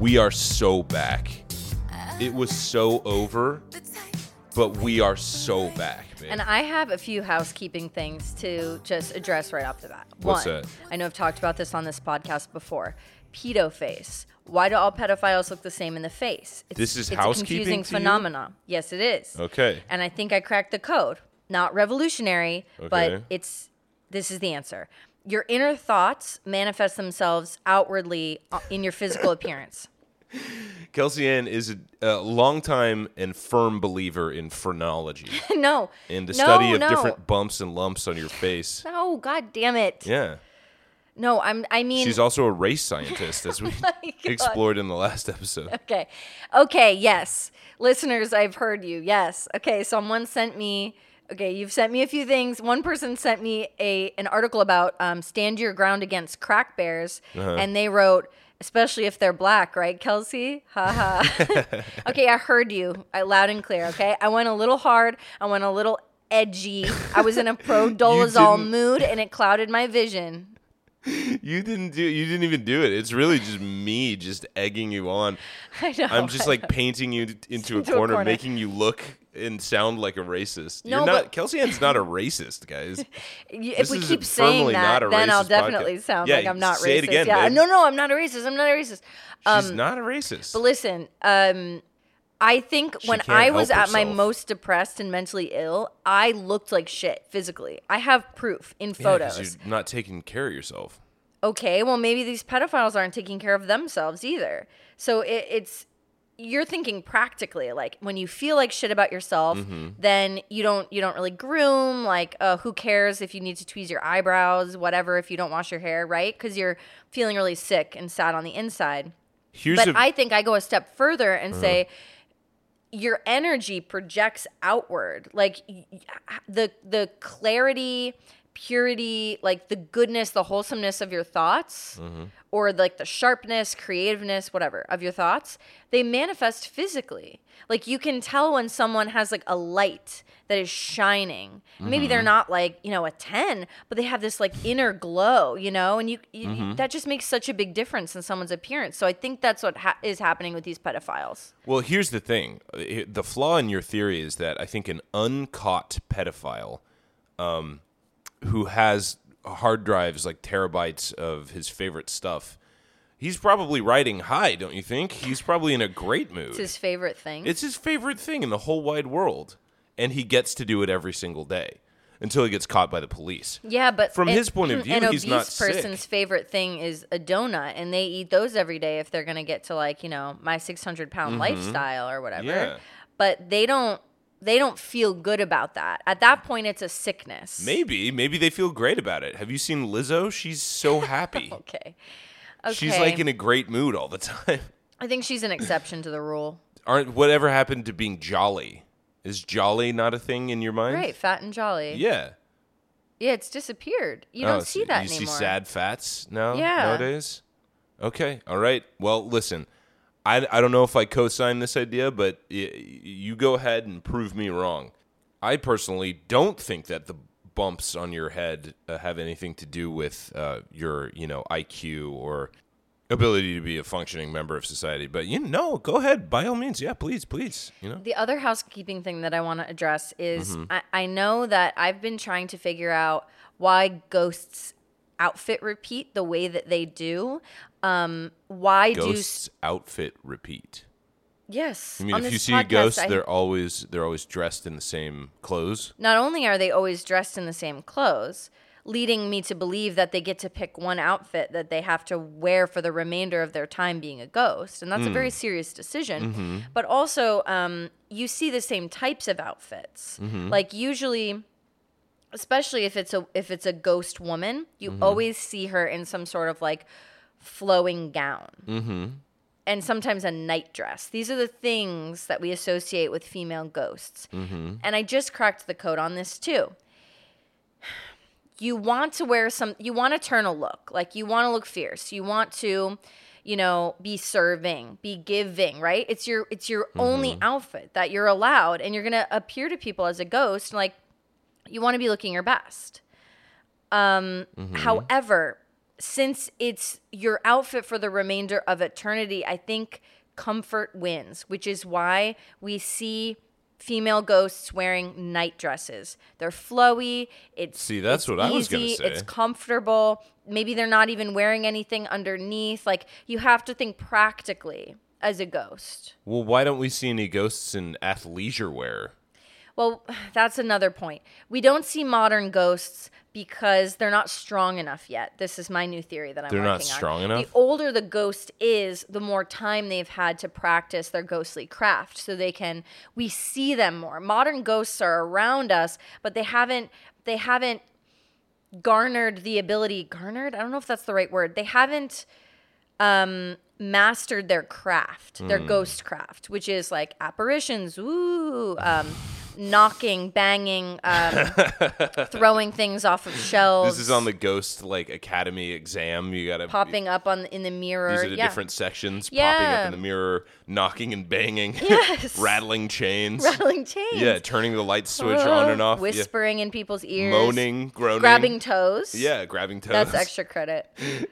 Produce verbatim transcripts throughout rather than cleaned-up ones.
We are so back. It was so over, but we are so back, man. And I have a few housekeeping things to just address right off the bat. What's One, that? I know I've talked about this on this podcast before. Pedo face. Why do all pedophiles look the same in the face? It's, This is it's housekeeping a confusing to you? phenomenon. Yes, it is. Okay. And I think I cracked the code. Not revolutionary, Okay. but it's this is the answer. Your inner thoughts manifest themselves outwardly in your physical appearance. Kelsey Ann is a, a longtime and firm believer in phrenology no. and the no, study of no. different bumps and lumps on your face. No, god damn it. Yeah. No, I'm I mean She's also a race scientist, as we my God. explored in the last episode. Okay. Okay, yes. Listeners, I've heard you. Yes. Okay, someone sent me Okay, you've sent me a few things. One person sent me a an article about um, stand your ground against crack bears, Uh-huh. and they wrote, especially if they're black, right, Kelsey? Ha ha. Okay, I heard you I, loud and clear, okay? I went a little hard. I went a little edgy. I was in a pro-dolazol didn't- mood, and it clouded my vision. You didn't do. You didn't even do it. It's really just me, just egging you on. I know. I'm just like painting you t- into, a, Into a corner, corner. making you look and sound like a racist. No, You're not. but- Kelsey Ann's not a racist, guys. You- This if we is keep firmly saying not that, a then I'll racist definitely podcast. sound Yeah, like I'm not say racist. it again, yeah, babe. no, no, I'm not a racist. I'm not a racist. Um, She's not a racist. But listen, um, I think She when can't I was help at my herself. most depressed and mentally ill, I looked like shit physically. I have proof in Yeah, 'cause photos. you're not taking care of yourself. Okay, well maybe these pedophiles aren't taking care of themselves either. So it, it's you're thinking practically, like when you feel like shit about yourself, Mm-hmm. then you don't you don't really groom. Like, uh, who cares if you need to tweeze your eyebrows, whatever, if you don't wash your hair, right? Because you're feeling really sick and sad on the inside. Here's But a, I think I go a step further and say your energy projects outward. Like y- y- the the clarity, purity, like the goodness, the wholesomeness of your thoughts, or like the sharpness, creativeness, whatever of your thoughts, they manifest physically. Like you can tell when someone has like a light that is shining. Maybe they're not like, you know, a ten, but they have this like inner glow, you know, and you, you you- that just makes such a big difference in someone's appearance. So I think that's what ha- is happening with these pedophiles. well, here's the thing. Uh, The flaw in your theory is that I think an uncaught pedophile, um, who has hard drives like terabytes of his favorite stuff, he's probably riding high, don't you think? He's probably in a great mood. It's his favorite thing. It's his favorite thing in the whole wide world. And he gets to do it every single day until he gets caught by the police. Yeah, but From an- his point of view, an he's obese not sick. person's favorite thing is a donut, and they eat those every day if they're gonna get to like you know my six hundred pound lifestyle or whatever. Yeah. But they don't they don't feel good about that. At that point, it's a sickness. Maybe. Maybe they feel great about it. Have you seen Lizzo? She's so happy. Okay. Okay. She's like in a great mood all the time. I think she's an exception to the rule. Aren't whatever happened to being jolly? Is jolly not a thing in your mind? Right, fat and jolly. Yeah. Yeah, it's disappeared. You Oh, don't see so that you anymore. see sad fats now Yeah. nowadays? Okay. All right. Well, listen. I, I don't know if I co-sign this idea, but y- you go ahead and prove me wrong. I personally don't think that the bumps on your head uh, have anything to do with uh, your, you know, I Q or ability to be a functioning member of society. But you know, go ahead, by all means. Yeah, please, please. You know. The other housekeeping thing that I want to address is Mm-hmm. I, I know that I've been trying to figure out why ghosts outfit repeat the way that they do. Um, why Ghosts outfit repeat. do yes? I mean, on if you this see a podcast, ghost, I- they're always they're always dressed in the same clothes. not only are they always dressed in the same clothes, leading me to believe that they get to pick one outfit that they have to wear for the remainder of their time being a ghost. And that's a very serious decision. But also, um, you see the same types of outfits. Like usually, especially if it's a if it's a ghost woman, you always see her in some sort of like flowing gown. Mm-hmm. And sometimes a nightdress. These are the things that we associate with female ghosts. Mm-hmm. And I just cracked the code on this too. You want to wear some, you want to turn a look. Like you want to look fierce. You want to, you know, be serving, be giving, right? It's your, it's your only outfit that you're allowed. And you're going to appear to people as a ghost. Like you want to be looking your best. Um, However, since it's your outfit for the remainder of eternity, I think comfort wins, which is why we see female ghosts wearing night dresses. They're flowy. It's See, that's it's what I was gonna easy, say. It's comfortable. Maybe they're not even wearing anything underneath. Like, you have to think practically as a ghost. Well, why don't we see any ghosts in athleisure wear? Well, that's another point. We don't see modern ghosts because they're not strong enough yet. This is my new theory that I'm They're not working on. strong enough? The older the ghost is, the more time they've had to practice their ghostly craft, so they can we see them more. Modern ghosts are around us, but they haven't they haven't garnered the ability garnered? I don't know if that's the right word. They haven't um mastered their craft, their Hmm. ghost craft, which is like apparitions, ooh, um, knocking, banging, um, throwing things off of shelves. This is on the Ghost like Academy exam. You gotta popping up on in the mirror. These are the yeah. different sections. Popping Yeah. up in the mirror, knocking and banging, Yes. rattling chains. rattling chains. Yeah, turning the light switch on and off. Whispering in people's Yeah. ears. Moaning, groaning. Grabbing toes. Yeah, grabbing toes. That's extra credit.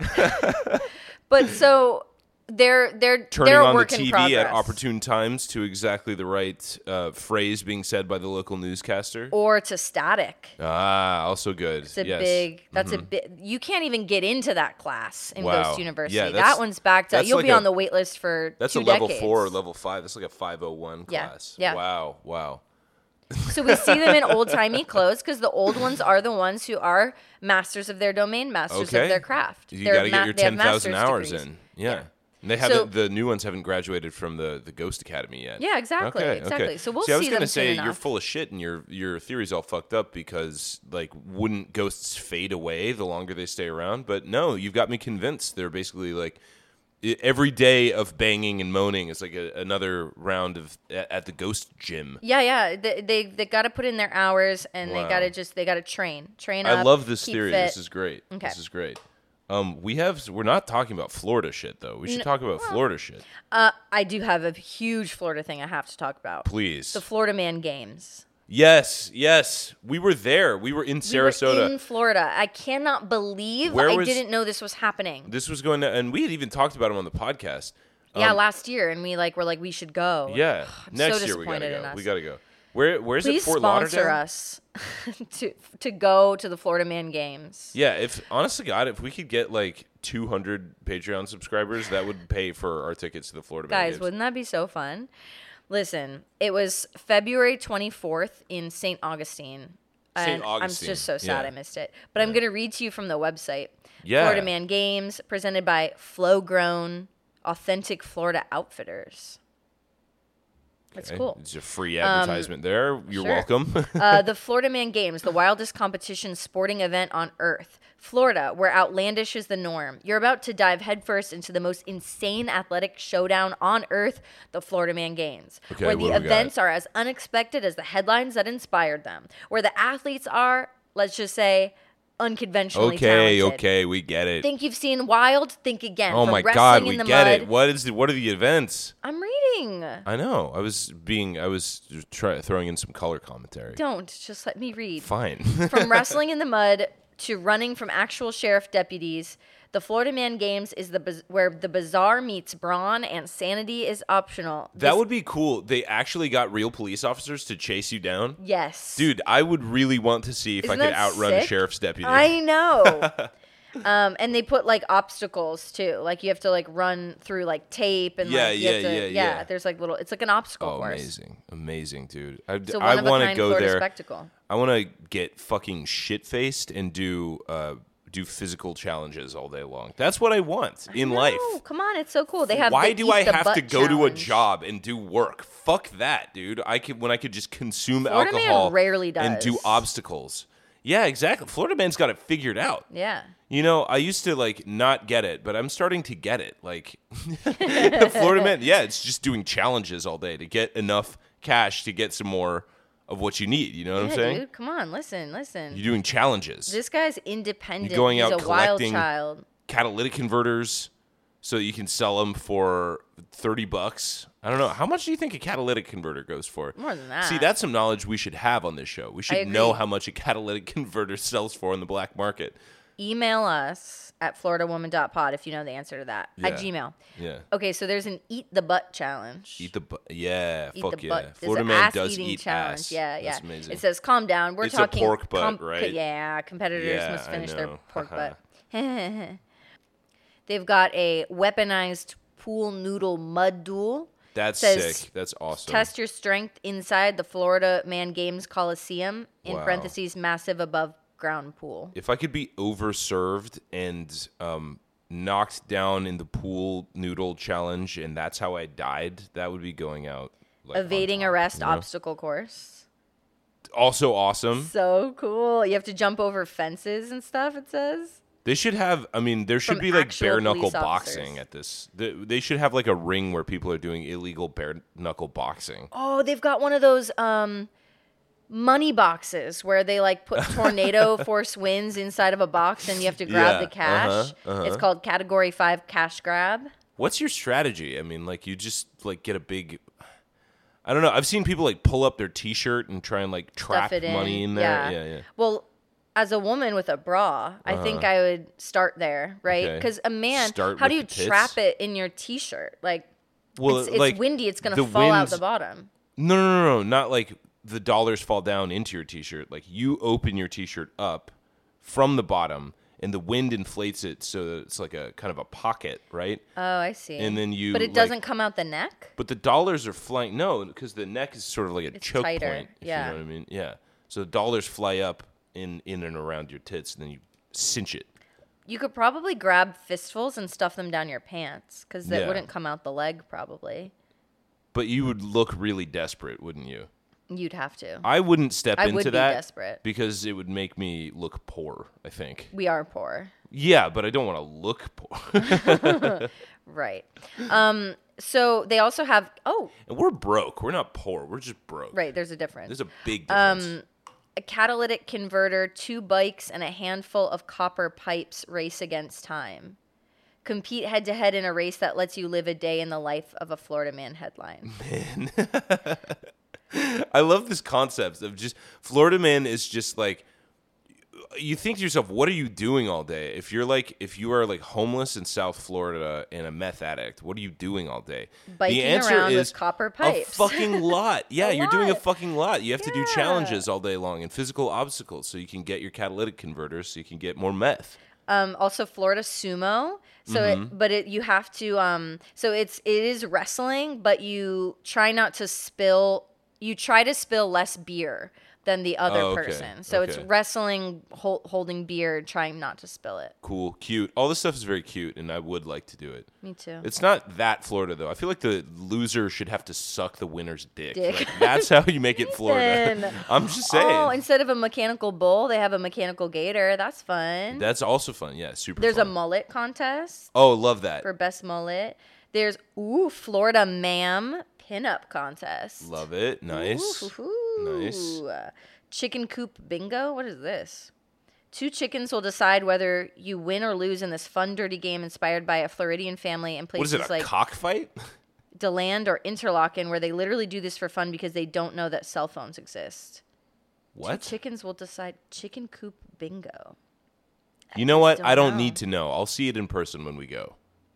But so they're they're Turning they're a on the work in T V progress. at opportune times to exactly the right uh, phrase being said by the local newscaster. Or to static. Ah, also good. It's a yes. big. That's a big. You can't even get into that class in Wow. Ghost University. Yeah, that's- that one's backed up. that's You'll like be a- on the wait list for That's two a level decades. four or level five. That's like a five oh one Yeah, class. yeah. Wow, wow. So we see them in old timey clothes because the old ones are the ones who are masters of their domain, masters Okay. of their craft. You They're got to ma- get your they have ten thousand master's hours degrees. in. Yeah. Yeah. And they So- haven't. The new ones haven't graduated from the, the Ghost Academy yet. Yeah, exactly, Okay, exactly. okay. So we'll see, I was see gonna them say soon you're enough. full of shit and your your theory's all fucked up because like wouldn't ghosts fade away the longer they stay around? But no, you've got me convinced. They're basically like i- every day of banging and moaning is like a, another round of at, at the ghost gym. Yeah, yeah. They they, they got to put in their hours and Wow. they got to just they got to train, train I up. love this keep theory. fit. This is great. Okay. This is great. Um, we have we're not talking about Florida shit though. We should talk about Florida shit, Uh, I do have a huge Florida thing I have to talk about. please. The Florida Man Games. Yes, yes. We were there. We were in We Sarasota. were in Florida. I cannot believe Where I was- didn't know this was happening. This was going to, and we had even talked about him on the podcast. yeah, Um, last year, and we like were like we should go. Yeah, I'm next so year we gotta disappointed in go. us. We gotta go. Where Where's Please it? Fort sponsor Lauderdale. us to to go to the Florida Man Games. Yeah, if honestly, God, if we could get like two hundred Patreon subscribers, that would pay for our tickets to the Florida Man Guys, Games. wouldn't that be so fun? Listen, it was February twenty-fourth in Saint Augustine. Saint And Augustine, I'm just so sad yeah. I missed it. But I'm going to read to you from the website. Yeah. Florida Man Games, presented by Flow Grown, Authentic Florida Outfitters. That's Okay, cool. It's a free advertisement there. You're sure. welcome. uh, the Florida Man Games, the wildest competition sporting event on Earth. Florida, where outlandish is the norm. You're about to dive headfirst into the most insane athletic showdown on Earth, the Florida Man Games, Okay, where what the do we got? events are as unexpected as the headlines that inspired them, where the athletes are, let's just say, unconventionally okay, talented. okay, we get it. Think you've seen Wild? Think again. Oh From my wrestling God, in we the get mud. it. What is the, what are the events? I'm reading. I know. I was being. I was try, throwing in some color commentary. Don't just let me read. Fine. From wrestling in the mud to running from actual sheriff deputies, the Florida Man Games is the biz- where the bizarre meets brawn and sanity is optional. That This- would be cool. They actually got real police officers to chase you down. yes, Dude, I would really want to see if Isn't I could that outrun a sick? sheriff's deputy. I know. um, and they put like obstacles too. Like you have to like run through like tape and Yeah, like you yeah, have to, yeah, yeah. There's like little. It's like an obstacle Oh, course. amazing. Amazing, dude. I, It's a I one of a want to kind go Florida there. spectacle. I want to get fucking shit-faced and do uh, do physical challenges all day long. That's what I want in No, life. come on, it's so cool. They have. Why the do Eat I the have Butt to go to a challenge. job and do work? Fuck that, dude. I could when I could just consume Florida Man alcohol rarely and do does. obstacles. Yeah, exactly. Florida Man's got it figured out. Yeah. You know, I used to like not get it, but I'm starting to get it. Like Florida Man, yeah, it's just doing challenges all day to get enough cash to get some more of what you need. You know what Yeah, I'm saying? dude, come on, listen, listen. You're doing challenges. This guy's independent. You're going He's out a wild collecting- child. Catalytic converters so that you can sell them for thirty bucks. I don't know. How much do you think a catalytic converter goes for? More than that. See, that's some knowledge we should have on this show. We should agree. know how much a catalytic converter sells for in the black market. email us at florida woman dot pod if you know the answer to that. Yeah. At Gmail. Yeah. Okay, so there's an eat the butt challenge. Eat the butt. Yeah. Eat fuck the yeah. butt. There's Florida an man ass does eating eat challenge. ass. Yeah, yeah. That's amazing. It says, calm down. We're It's a talking pork butt, right? Yeah, competitors Yeah, must I finish their know. pork Haha. butt. They've got a weaponized pool noodle mud duel. That's Says, sick. That's awesome. Test your strength inside the Florida Man Games Coliseum, in Wow. parentheses, massive above ground pool. If I could be overserved and um, knocked down in the pool noodle challenge, and that's how I died, that would be going out. Like, on Evading top, arrest you know? obstacle course. Also awesome. So cool. You have to jump over fences and stuff, it says. They should have. I mean, there should From be like actual bare knuckle police boxing officers. at this. They, they should have like a ring where people are doing illegal bare knuckle boxing. Oh, they've got one of those um, money boxes where they like put tornado force winds inside of a box and you have to grab Yeah, the cash. uh-huh, uh-huh. It's called Category five Cash Grab. What's your strategy? I mean, like you just like get a big. I don't know. I've seen people like pull up their T-shirt and try and like trap Stuff it in. money in there. Yeah. Yeah, yeah. Well, as a woman with a bra, I think I would start there, right? Okay. Because a man, Start how with do you the tits? trap it in your T-shirt? Like, Well, it's, it's like, windy. It's going the to fall out winds- the bottom. No, no, no, no. Not like the dollars fall down into your T-shirt. Like you open your T-shirt up from the bottom, and the wind inflates it so that it's like a kind of a pocket, right? Oh, I see. And then you, But it like- doesn't come out the neck? But the dollars are flying. No, because the neck is sort of like a It's choke tighter, point. If yeah. You know what I mean? Yeah. So the dollars fly up in in and around your tits, and then you cinch it. You could probably grab fistfuls and stuff them down your pants because that Yeah. wouldn't come out the leg probably. But you would look really desperate, wouldn't you? You'd have to. I wouldn't step I into would be that desperate. because it would make me look poor, I think. We are poor. Yeah, but I don't want to look poor. Right. Um, so they also have, oh, And we're broke. We're not poor. We're just broke. right, there's a difference. There's a big difference. Um, a catalytic converter, two bikes, and a handful of copper pipes race against time. Compete head to head in a race that lets you live a day in the life of a Florida man headline. I love this concept of just Florida man is just like you think to yourself, what are you doing all day? If you're like if you are like homeless in South Florida and a meth addict, what are you doing all day? Biking the answer around with is copper pipes. A fucking lot. Yeah, A you're doing a lot. fucking lot. You have to do Yeah. challenges all day long and physical obstacles so you can get your catalytic converters so you can get more meth. Um, also Florida sumo. So, Mm-hmm. it, but it you have to. Um, so it's it is wrestling, but you try not to spill. You try to spill less beer than the other Oh, okay. person. So it's Okay. wrestling, hol- holding beer, trying not to spill it. Cool, cute. All this stuff is very cute, and I would like to do it. Me too. It's not that Florida though. I feel like the loser should have to suck the winner's dick. Dick. Like, that's how you make it Florida. Ethan. I'm just saying. Oh, instead of a mechanical bull, they have a mechanical gator. That's fun. That's also fun. Yeah, super. There's fun. a mullet contest Oh, love that. for best mullet. There's ooh Florida ma'am pinup contest. Love it. Nice. Ooh, hoo, hoo. Nice. Uh, Chicken coop bingo. What is this? Two chickens will decide whether you win or lose in this fun, dirty game inspired by a Floridian family in What places is it? A like cockfight? DeLand or Interlaken, where they literally do this for fun because they don't know that cell phones exist. What? Two chickens will decide chicken coop bingo. You know what? don't I don't know. need to know. I'll see it in person when we go.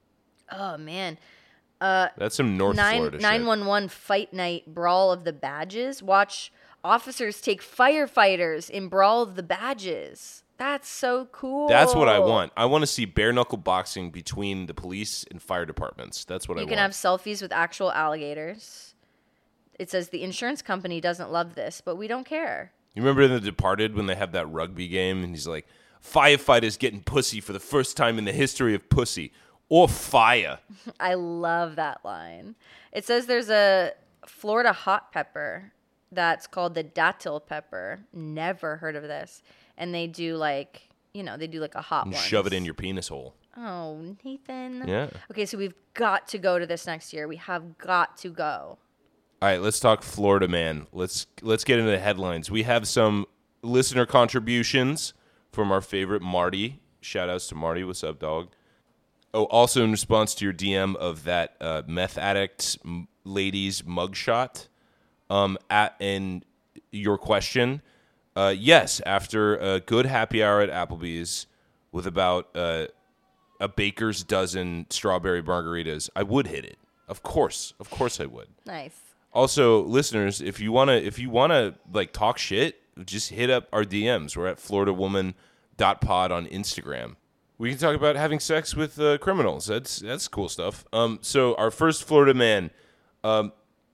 Oh man. That's some North Nine Florida nine shit. one one fight night brawl of the badges. Watch officers take firefighters in brawl of the badges. That's so cool. That's what I want. I want to see bare knuckle boxing between the police and fire departments. That's what I You want. can have selfies with actual alligators. It says the insurance company doesn't love this, but we don't care. You remember in The Departed when they have that rugby game and he's like, firefighters getting pussy for the first time in the history of pussy or fire. I love that line. It says there's a Florida hot pepper that's called the datil pepper. Never heard of this. And they do like, you know, they do like a hot And one. shove it in your penis hole. Oh, Nathan. Yeah. Okay, so we've got to go to this next year. We have got to go. All right, let's talk Florida man. Let's let's get into the headlines. We have some listener contributions from our favorite Marty. Shout outs to Marty. What's up, dog? Oh, also in response to your D M of that uh, meth addict m- lady's mugshot, um, at and your question, uh, yes, after a good happy hour at Applebee's, with about uh, a baker's dozen strawberry margaritas, I would hit it. Of course, of course, I would. Nice. Also, listeners, if you wanna, if you wanna like talk shit, just hit up our D Ms. We're at florida woman dot pod on Instagram. We can talk about having sex with uh, criminals. That's that's cool stuff. Um, so our first Florida man, um,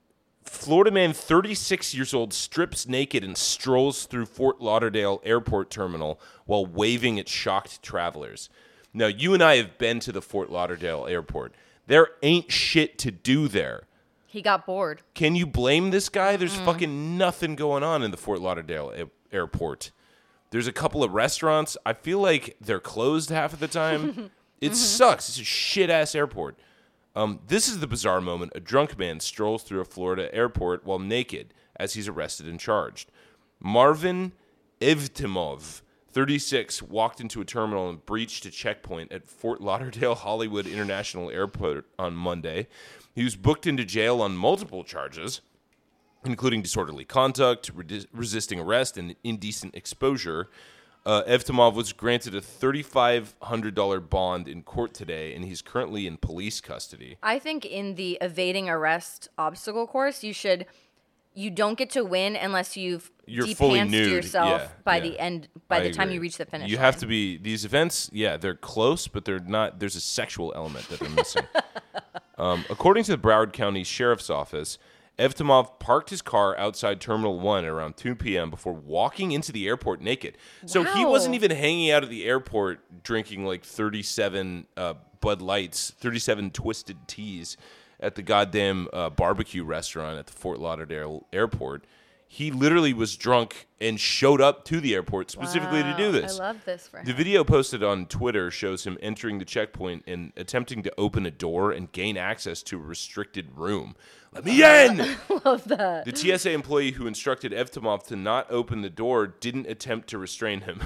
Florida man, thirty-six years old, strips naked and strolls through Fort Lauderdale Airport terminal while waving at shocked travelers. Now, you and I have been to the Fort Lauderdale Airport. There ain't shit to do there. He got bored. Can you blame this guy? There's mm. fucking nothing going on in the Fort Lauderdale a- airport. There's a couple of restaurants. I feel like they're closed half of the time. It mm-hmm. sucks. It's a shit-ass airport. Um, this is the bizarre moment. A drunk man strolls through a Florida airport while naked as he's arrested and charged. Marvin Evtimov, thirty-six, walked into a terminal and breached a checkpoint at Fort Lauderdale Hollywood International Airport on Monday. He was booked into jail on multiple charges, including disorderly conduct, re- resisting arrest, and indecent exposure. Uh, Evtimov was granted a three thousand five hundred dollars bond in court today, and he's currently in police custody. I think in the evading arrest obstacle course, you should you don't get to win unless you've You're fully de-pantsed nude. yourself Yeah, by yeah. the end by I the time agree. you reach the finish You line. have to be these events. Yeah, they're close, but they're not. There's a sexual element that they're missing. um, according to the Broward County Sheriff's Office, Evtimov parked his car outside Terminal one at around two p.m. before walking into the airport naked. So he Wow. wasn't even hanging out at the airport drinking like thirty-seven uh, Bud Lights, thirty-seven Twisted Teas at the goddamn uh, barbecue restaurant at the Fort Lauderdale Airport. He literally was drunk and showed up to the airport specifically Wow. to do this. I love this for him. The video posted on Twitter shows him entering the checkpoint and attempting to open a door and gain access to a restricted room. Let me in! Love that. The T S A employee who instructed Evtimov to not open the door didn't attempt to restrain him.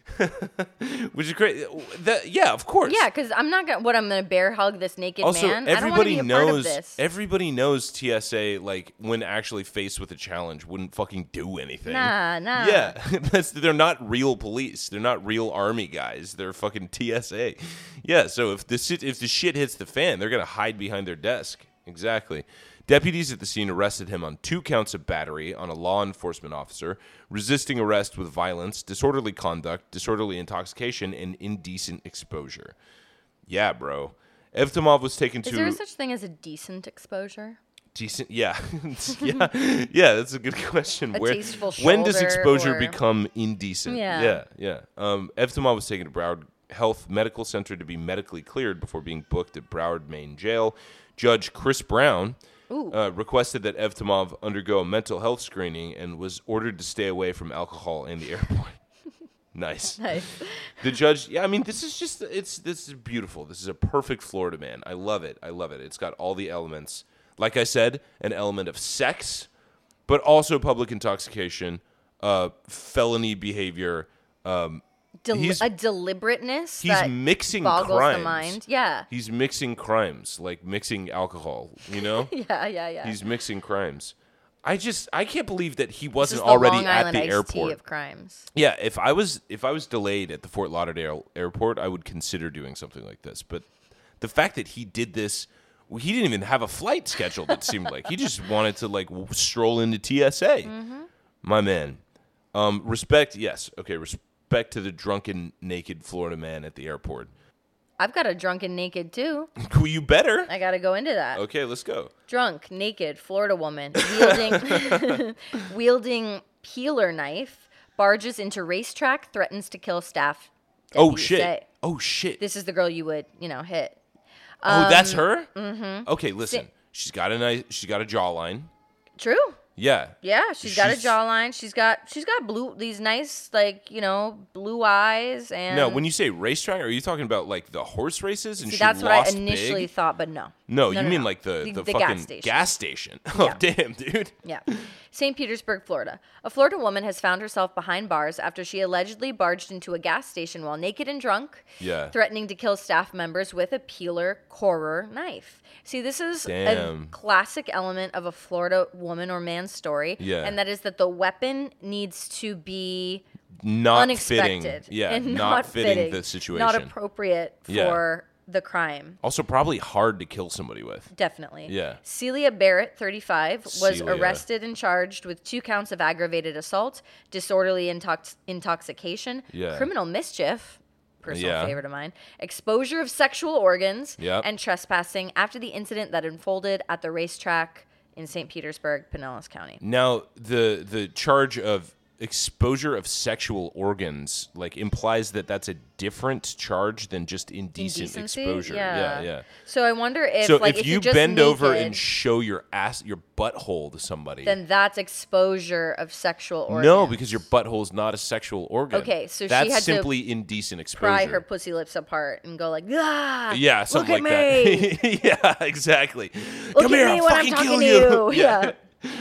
Which is great. That, yeah, of course. Yeah, because I'm not gonna. What I'm gonna bear hug this naked Also, man. I don't want to everybody be a part of knows. this. Everybody knows T S A, like when actually faced with a challenge, wouldn't fucking do anything. Nah, nah. Yeah, that's they're not real police. They're not real army guys. They're fucking T S A. Yeah, so if the shit, if the shit hits the fan, they're gonna hide behind their desk. Exactly. Deputies at the scene arrested him on two counts of battery on a law enforcement officer, resisting arrest with violence, disorderly conduct, disorderly intoxication, and indecent exposure. Yeah, bro. Evtimov was taken Is to... there such thing as a decent exposure? Decent, yeah. yeah, yeah, that's a good question. A Where, tasteful when does shoulder exposure or- become indecent? Yeah. yeah, yeah. Um, Evtimov was taken to Broward Health Medical Center to be medically cleared before being booked at Broward Main Jail. Judge Chris Brown uh, requested that Evtimov undergo a mental health screening and was ordered to stay away from alcohol in the airport. Nice. Nice. The judge, yeah, I mean, this is just, it's, this is beautiful. This is a perfect Florida man. I love it. I love it. It's got all the elements. Like I said, an element of sex, but also public intoxication, uh, felony behavior. Um, Del- he's, a deliberateness he's that mixing boggles crimes. the mind. Yeah. He's mixing crimes, like mixing alcohol, you know? Yeah, yeah, yeah. He's mixing crimes. I just, I can't believe that he This wasn't is the already Long at Island the iced tea airport. of crimes. Yeah, if I was if I was delayed at the Fort Lauderdale airport, I would consider doing something like this. But the fact that he did this, he didn't even have a flight scheduled. It seemed like he just wanted to like w- stroll into T S A. Mm-hmm. My man, um, respect. Yes, okay, respect to the drunken, naked Florida man at the airport. I've got a drunken naked too. Well, you better. I got to go into that. Okay, let's go. Drunk, naked, Florida woman wielding wielding peeler knife barges into racetrack, threatens to kill staff. Oh deputies shit. say. Oh shit. This is the girl you would, you know, hit. oh, that's Um, her. Mm-hmm. Okay, listen. Si- She's got a nice. She's got a jawline. True. Yeah. Yeah, she's got a She's- jawline. She's got she's got blue these nice like, you know, blue eyes and No, when you say racetrack, are you talking about like the horse races? And See, she that's what I lost initially big? thought, but no. No, No, you no, mean no. like the, The- the, the fucking gas station. gas station. Oh, Yeah. damn, dude. Yeah. Saint Petersburg, Florida. A Florida woman has found herself behind bars after she allegedly barged into a gas station while naked and drunk, Yeah. threatening to kill staff members with a peeler corer knife. See, this is Damn. a classic element of a Florida woman or man story, Yeah. and that is that the weapon needs to be not fitting. unexpected. Yeah, and not, not fitting the situation. Not appropriate for Yeah. the crime. Also, probably hard to kill somebody with. Definitely. Yeah. Celia Barrett, thirty-five, was Celia. arrested and charged with two counts of aggravated assault, disorderly intox- intoxication, Yeah. criminal mischief, personal Yeah. favorite of mine, exposure of sexual organs, Yep. and trespassing after the incident that unfolded at the racetrack in Saint Petersburg, Pinellas County. Now, the the charge of exposure of sexual organs like implies that that's a different charge than just indecent Indecency? exposure. Yeah. yeah, yeah. So I wonder if, So like, if, if you you're just bend over naked, and show your ass, your butthole to somebody, then that's exposure of sexual organs. no, because your butthole is not a sexual organ. Okay, so she that's had to simply indecent exposure. pry her pussy lips apart and go like, ah, Yeah, something look like at that. Yeah, exactly. Look Come at here, me I'll when I'm fucking talking kill to you. you. Yeah.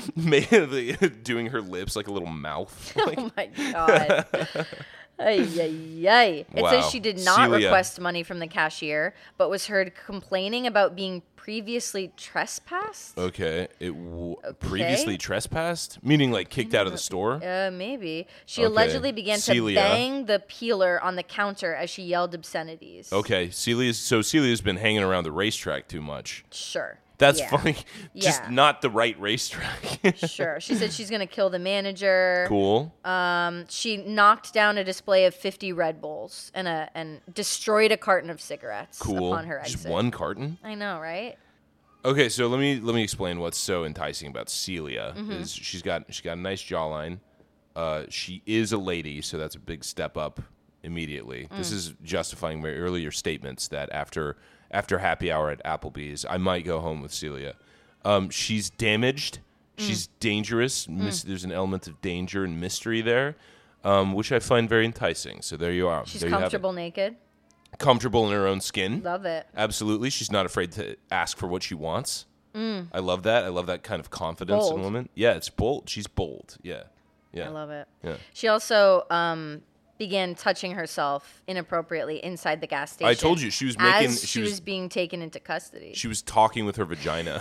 Maybe doing her lips like a little mouth. Like, Oh my god. Ay, ay, ay. It Wow. says she did not Celia. request money from the cashier, but was heard complaining about being previously trespassed. okay, it w- previously trespassed, meaning like kicked out of the store. Uh, maybe. She Okay. allegedly began Celia. to bang the peeler on the counter as she yelled obscenities. Okay, Celia's so Celia's been hanging around the racetrack too much. Sure. That's Yeah. funny. Just Yeah. not the right racetrack. Sure. She said she's going to kill the manager. Cool. Um, she knocked down a display of fifty Red Bulls and a and destroyed a carton of cigarettes Cool. upon her exit. Just one carton. I know, right? Okay, so let me let me explain what's so enticing about Celia Mm-hmm. is she's got she's got a nice jawline. Uh, she is a lady, so that's a big step up immediately. Mm. This is justifying my earlier statements that after after happy hour at Applebee's, I might go home with Celia. Um, she's damaged. Mm. She's dangerous. Mis- There's an element of danger and mystery there, um, which I find very enticing. So there you are. She's there you have it. comfortable naked. Comfortable in her own skin. Love it. Absolutely. She's not afraid to ask for what she wants. I love that. I love that kind of confidence in Bold. a woman. Yeah, it's bold. She's bold. Yeah. Yeah. I love it. Yeah. She also um, began touching herself inappropriately inside the gas station. I told you she was making as she she was, was being taken into custody. she was talking with her vagina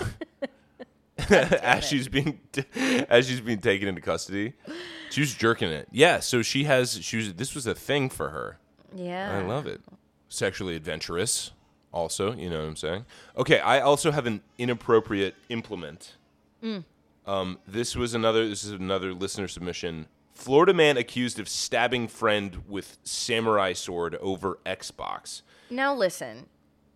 as she's being as she's being taken into custody. She was jerking it. Yeah, so she has she was this was a thing for her. yeah. I love it. Sexually adventurous, also, you know what I'm saying? Okay, I also have an inappropriate implement. Um, this was another. This is another listener submission. Florida man accused of stabbing friend with samurai sword over Xbox. Now listen.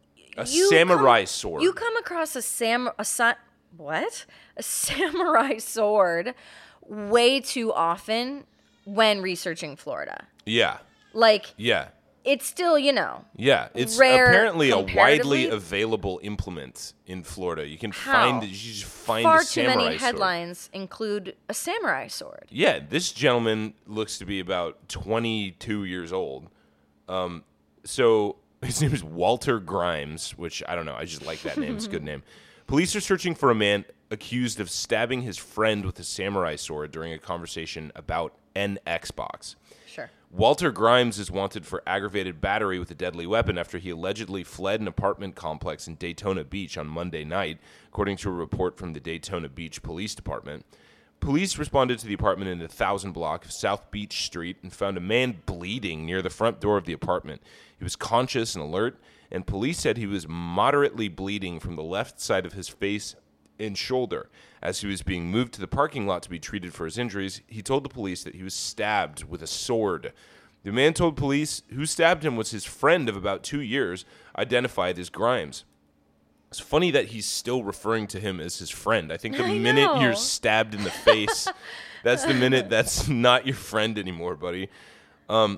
A You samurai come- sword. You come across a sam a sa- what? A samurai sword way too often when researching Florida. yeah, Like yeah, it's still, you know, yeah. It's Rare apparently a widely comparatively. available implement in Florida. You can How? find. You just find far a too samurai many sword. headlines include a samurai sword. Yeah, this gentleman looks to be about twenty-two years old. Um, so his name is Walter Grimes, which I don't know. I just like that name. It's a good name. Police are searching for a man accused of stabbing his friend with a samurai sword during a conversation about an Xbox. Sure. Walter Grimes is wanted for aggravated battery with a deadly weapon after he allegedly fled an apartment complex in Daytona Beach on Monday night, according to a report from the Daytona Beach Police Department. Police responded to the apartment in the Thousand Block of South Beach Street and found a man bleeding near the front door of the apartment. He was conscious and alert, and police said he was moderately bleeding from the left side of his face and shoulder. As he was being moved to the parking lot to be treated for his injuries, he told the police that he was stabbed with a sword. The man told police who stabbed him was his friend of about two years, identified as Grimes. It's funny that he's still referring to him as his friend. I think the I minute know. you're stabbed in the face, that's the minute that's not your friend anymore, buddy. Um,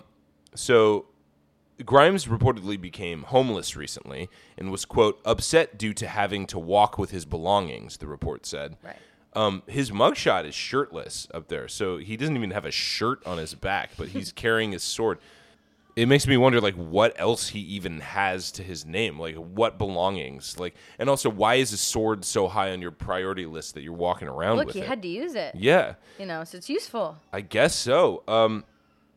so Grimes reportedly became homeless recently and was, quote, upset due to having to walk with his belongings, the report said. Right. Um, his mugshot is shirtless up there, so he doesn't even have a shirt on his back, but he's carrying his sword. It makes me wonder, like, what else he even has to his name, like, what belongings, like, and also, why is a sword so high on your priority list that you're walking around Look, with he it? had to use it. Yeah, You know, so it's useful. I guess so. Um,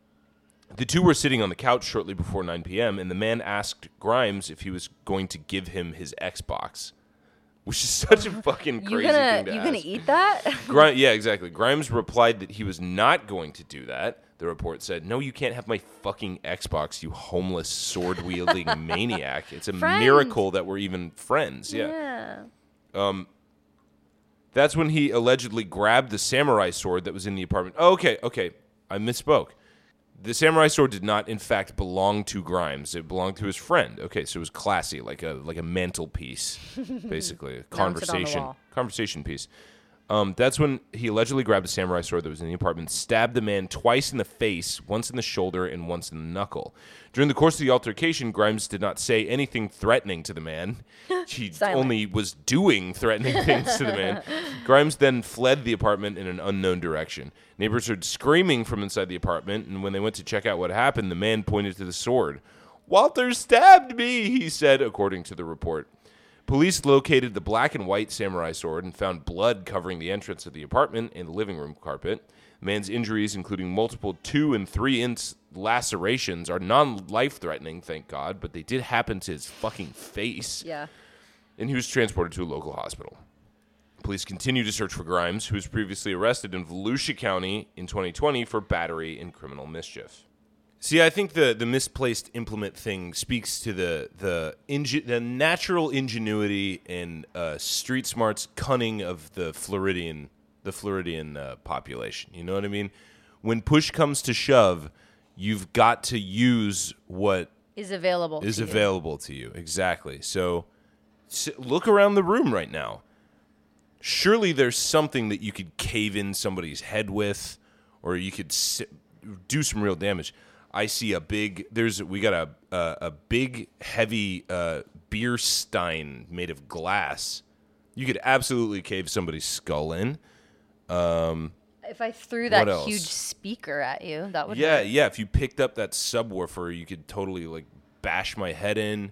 the two were sitting on the couch shortly before nine p.m., and the man asked Grimes if he was going to give him his Xbox. which is such a fucking crazy you gonna thing to you ask. gonna eat that? Gri- yeah, exactly. Grimes replied that he was not going to do that. The report said, "No, you can't have my fucking Xbox, you homeless sword-wielding maniac. It's a Friend. miracle that we're even friends." Yeah. Yeah. Um, that's when he allegedly grabbed the samurai sword that was in the apartment. Oh, okay, okay. I misspoke. The samurai sword did not, in fact, belong to Grimes. It belonged to his friend. Okay, so it was classy, like a like a mantelpiece, basically, a conversation wall. conversation piece. Um, that's when he allegedly grabbed a samurai sword that was in the apartment, stabbed the man twice in the face, once in the shoulder and once in the knuckle. During the course of the altercation, Grimes did not say anything threatening to the man. He only was doing threatening things to the man. Grimes then fled the apartment in an unknown direction. Neighbors heard screaming from inside the apartment, and when they went to check out what happened, the man pointed to the sword. "Walter stabbed me," he said, according to the report. Police located the black and white samurai sword and found blood covering the entrance of the apartment and the living room carpet. The man's injuries, including multiple two- and three-inch lacerations, are non-life-threatening, thank God, but they did happen to his fucking face. Yeah. And he was transported to a local hospital. Police continue to search for Grimes, who was previously arrested in Volusia County in twenty twenty for battery and criminal mischief. See, I think the, the misplaced implement thing speaks to the the inge- the natural ingenuity and uh, street smarts, cunning of the Floridian the Floridian uh, population. You know what I mean? When push comes to shove, you've got to use what Is available. is to you. available to you. Exactly. So, s look around the room right now. Surely there's something that you could cave in somebody's head with, or you could sit, do some real damage. I see a big. There's we got a a, a big heavy uh, beer stein made of glass. You could absolutely cave somebody's skull in. Um, If I threw What that else? huge speaker at you, that would yeah, hurt. yeah. If you picked up that subwoofer, you could totally like bash my head in.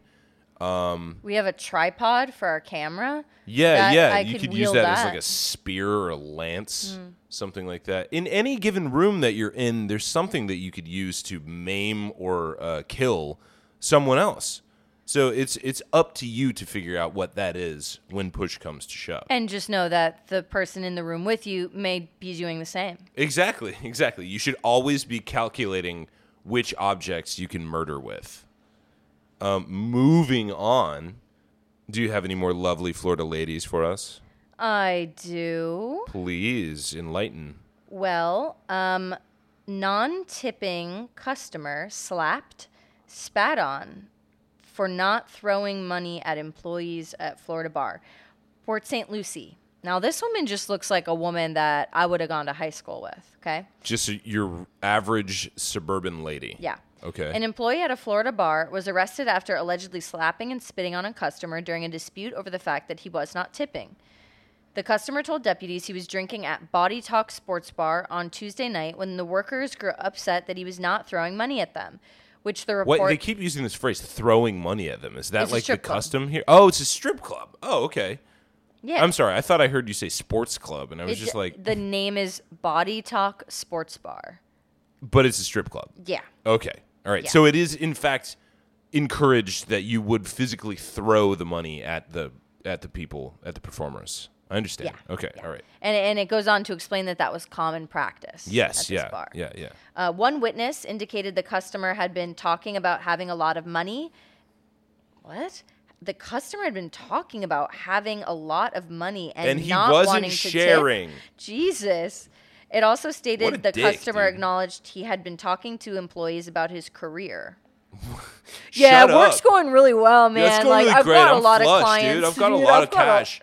We have a tripod for our camera. Yeah, that yeah. I You could could use wield that, as that. like a spear or a lance, something like that. In any given room that you're in, there's something that you could use to maim or uh, kill someone else. So it's it's up to you to figure out what that is when push comes to shove. And just know that the person in the room with you may be doing the same. Exactly, exactly. You should always be calculating which objects you can murder with. Um, moving on, do you have any more lovely Florida ladies for us? I do. Please enlighten. Well, um, non-tipping customer slapped, spat on for not throwing money at employees at Florida bar. Port Saint Lucie. Now, this woman just looks like a woman that I would have gone to high school with, okay? Just a, your average suburban lady. Yeah. Okay. An employee at a Florida bar was arrested after allegedly slapping and spitting on a customer during a dispute over the fact that he was not tipping. The customer told deputies he was drinking at Body Talk Sports Bar on Tuesday night when the workers grew upset that he was not throwing money at them, which the report... What they keep using this phrase, throwing money at them. Is that It's a like the strip club. custom here? Oh, it's a strip club. Oh, okay. Yeah. I'm sorry. I thought I heard you say sports club, and I was It- just like, The name is Body Talk Sports Bar. but it's a strip club. Yeah. Okay. All right. Yeah. So it is, in fact, encouraged that you would physically throw the money at the at the people, at the performers. I understand. Yeah. Okay. All right. And, and it goes on to explain that that was common practice. Yes. at this Yeah. bar. Yeah. Yeah. Uh, one witness indicated the customer had been talking about having a lot of money. What? The customer had been talking about having a lot of money and, And he not wasn't wanting to sharing. tip. Jesus. It also What a stated the dick, customer dude. acknowledged he had been talking to employees about his career. yeah, Shut work's up. going really well, man. Yeah, it's going like really I've great. got a I'm lot flush, of clients. dude. I've got a Dude, lot I've of got a- cash.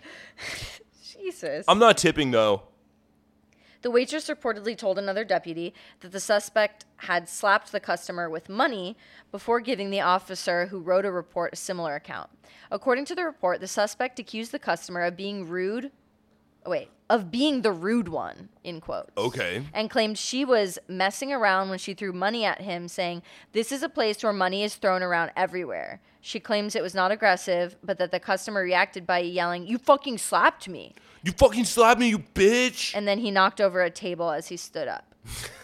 Jesus. I'm not tipping though. The waitress reportedly told another deputy that the suspect had slapped the customer with money before giving the officer who wrote a report a similar account. According to the report, the suspect accused the customer of being rude. Oh, wait, of being the rude one, in quotes. Okay. And claimed she was messing around when she threw money at him, saying, "This is a place where money is thrown around everywhere." She claims it was not aggressive, but that the customer reacted by yelling, "You fucking slapped me." You fucking slapped me, you bitch. And then he knocked over a table as he stood up.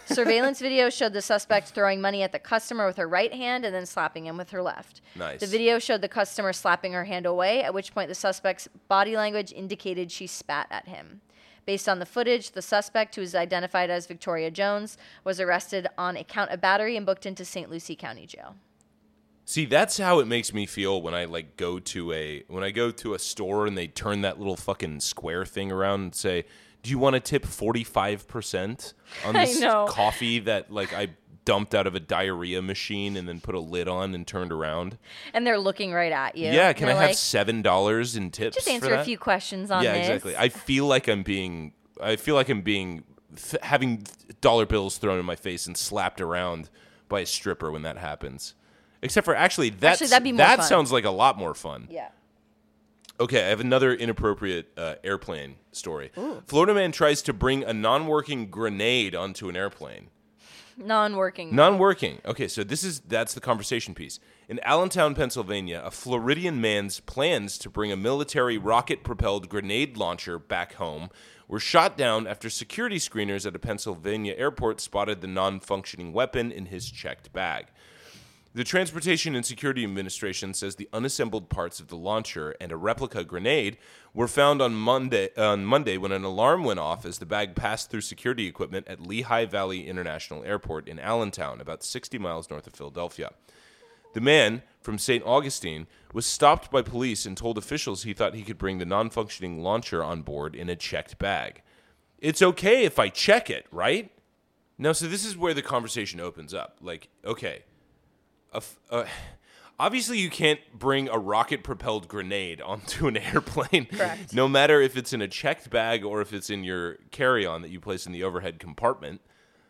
Surveillance video showed the suspect throwing money at the customer with her right hand and then slapping him with her left. Nice. The video showed the customer slapping her hand away, at which point the suspect's body language indicated she spat at him. Based on the footage, the suspect, who is identified as Victoria Jones, was arrested on a count of battery and booked into Saint Lucie County Jail. See, that's how it makes me feel when I like go to a when I go to a store and they turn that little fucking square thing around and say, "Do you want to tip forty-five percent on I this know. coffee that like I dumped out of a diarrhea machine and then put a lid on and turned around?" And they're looking right at you. Yeah, can I They're have like, seven dollars in tips? just for answer that? a few questions on yeah, this? exactly. I feel like I'm being I feel like I'm being th- having dollar bills thrown in my face and slapped around by a stripper when that happens. Except for actually, that's, Actually, that'd be more that fun. sounds like a lot more fun. Yeah. Okay, I have another inappropriate uh, airplane story. Ooh. Florida man tries to bring a non-working grenade onto an airplane. Non-working. Non-working. Okay, so this is that's the conversation piece. In Allentown, Pennsylvania, a Floridian man's plans to bring a military rocket-propelled grenade launcher back home were shot down after security screeners at a Pennsylvania airport spotted the non-functioning weapon in his checked bag. The Transportation and Security Administration says the unassembled parts of the launcher and a replica grenade were found on Monday, on Monday when an alarm went off as the bag passed through security equipment at Lehigh Valley International Airport in Allentown, about sixty miles north of Philadelphia. The man, from Saint Augustine, was stopped by police and told officials he thought he could bring the non-functioning launcher on board in a checked bag. It's okay if I check it, right? Now, so this is where the conversation opens up. Like, okay... Uh, uh, obviously, you can't bring a rocket-propelled grenade onto an airplane, Correct. no matter if it's in a checked bag or if it's in your carry-on that you place in the overhead compartment.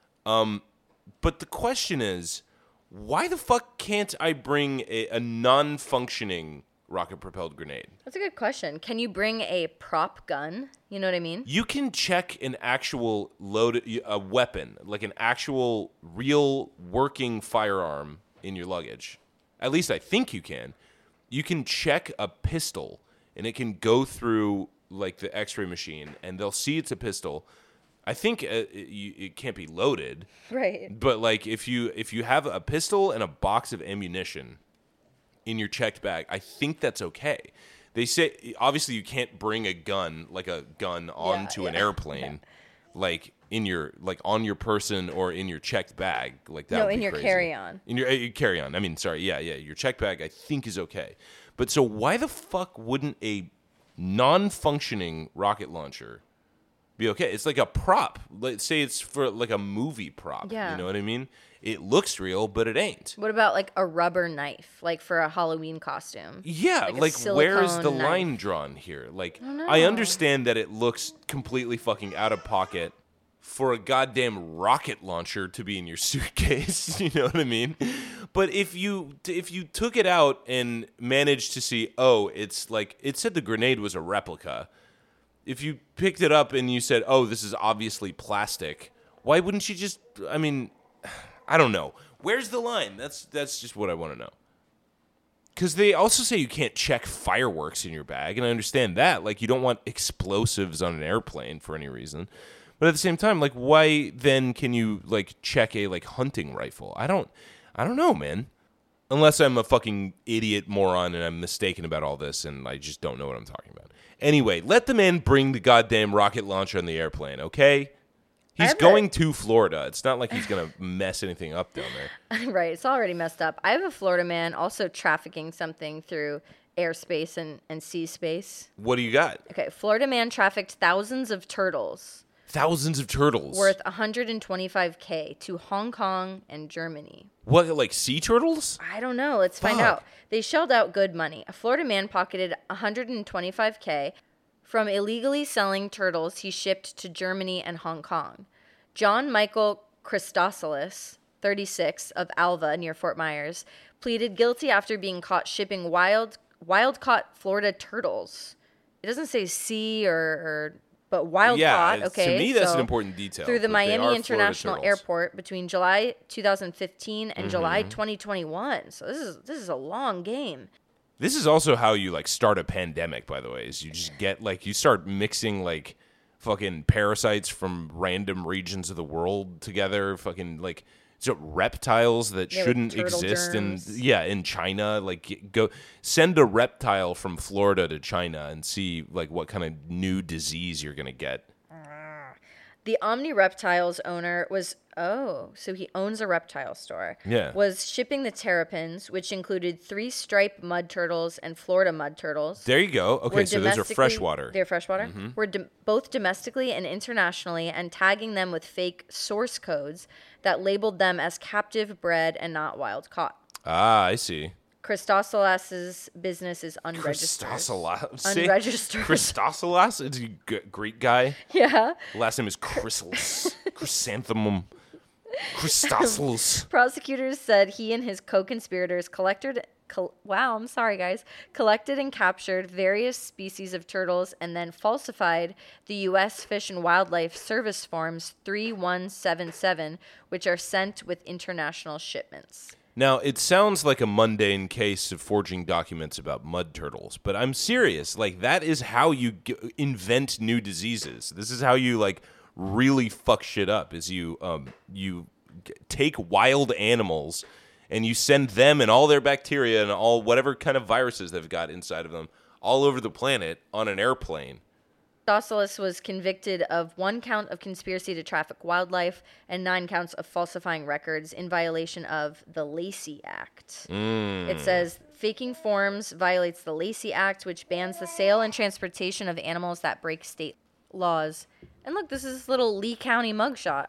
Um, but the question is, why the fuck can't I bring a, a non-functioning rocket-propelled grenade? That's a good question. Can you bring a prop gun? You know what I mean? You can check an actual loaded a weapon, like an actual real working firearm in your luggage. At least I think you can. You can check a pistol and it can go through like the x-ray machine and they'll see it's a pistol. I think uh, it, you, it can't be loaded. Right. But like if you if you have a pistol and a box of ammunition in your checked bag, I think that's okay. They say obviously you can't bring a gun like a gun onto yeah. an airplane. Like in your like on your person or in your checked bag, like that. No, would in be your crazy. carry-on. In your uh, carry-on. I mean, sorry, yeah, yeah. Your checked bag, I think, is okay. But so why the fuck wouldn't a non-functioning rocket launcher be okay? It's like a prop. Let's say it's for like a movie prop. Yeah. You know what I mean? It looks real, but it ain't. What about like a rubber knife, like for a Halloween costume? Yeah, Like a like, where is silicone the knife. line drawn here? Like, don't know. I understand that it looks completely fucking out of pocket for a goddamn rocket launcher to be in your suitcase. You know what I mean? But if you if you took it out and managed to see, oh, it's like it said the grenade was a replica. If you picked it up and you said, oh, this is obviously plastic, why wouldn't you just? I mean, I don't know. Where's the line? That's that's just what I want to know. Because they also say you can't check fireworks in your bag, and I understand that. Like, you don't want explosives on an airplane for any reason. But at the same time, like, why then can you, like, check a, like, hunting rifle? I don't, I don't know, man. Unless I'm a fucking idiot moron and I'm mistaken about all this and I just don't know what I'm talking about. Anyway, let the man bring the goddamn rocket launcher on the airplane, okay? He's have a- going to Florida. It's not like he's going to mess anything up down there. Right. It's already messed up. I have a Florida man also trafficking something through airspace and, and sea space. What do you got? Okay. Florida man trafficked thousands of turtles Thousands of turtles. worth one hundred twenty-five thousand to Hong Kong and Germany. What, like sea turtles? I don't know. Let's find Fuck. out. They shelled out good money. A Florida man pocketed one hundred twenty-five thousand from illegally selling turtles he shipped to Germany and Hong Kong. John Michael Christosalis, thirty-six, of Alva near Fort Myers, pleaded guilty after being caught shipping wild wild-caught Florida turtles. It doesn't say sea or, or but wild yeah, caught. it's- Okay, to me that's so an important detail. through the that they are Miami Florida International turtles. Airport between July twenty fifteen and Mm-hmm. July twenty twenty-one. So this is this is a long game. This is also how you like start a pandemic, by the way, is you just get like you start mixing like fucking parasites from random regions of the world together. Fucking like so reptiles that Yeah, with shouldn't turtle exist germs. in yeah in China. Like go send a reptile from Florida to China and see like what kind of new disease you're gonna get. The Omni Reptiles owner was, oh, so he owns a reptile store. Yeah. Was shipping the terrapins, which included three striped mud turtles and Florida mud turtles. There you go. Okay, Were so those are domestically- freshwater. They're freshwater. We're do- both domestically and internationally, and tagging them with fake source codes that labeled them as captive bred and not wild caught. Ah, I see. Christosalas's business is unregistered. Christosalas. Unregistered. Christosalas? Is he a g- Greek guy? Yeah. Last name is Chrysalis. Chrysanthemum. Christosalas. Prosecutors said he and his co-conspirators collected. Col- wow, I'm sorry, guys. Collected and captured various species of turtles and then falsified the U S Fish and Wildlife Service forms three one seven seven, which are sent with international shipments. Now, it sounds like a mundane case of forging documents about mud turtles, but I'm serious. Like, that is how you g- invent new diseases. This is how you, like, really fuck shit up, is you, um, you g- take wild animals and you send them and all their bacteria and all whatever kind of viruses they've got inside of them all over the planet on an airplane. Christosalas was convicted of one count of conspiracy to traffic wildlife and nine counts of falsifying records in violation of the Lacey Act. It says faking forms violates the Lacey Act, which bans the sale and transportation of animals that break state laws. And look, this is this little Lee County mugshot.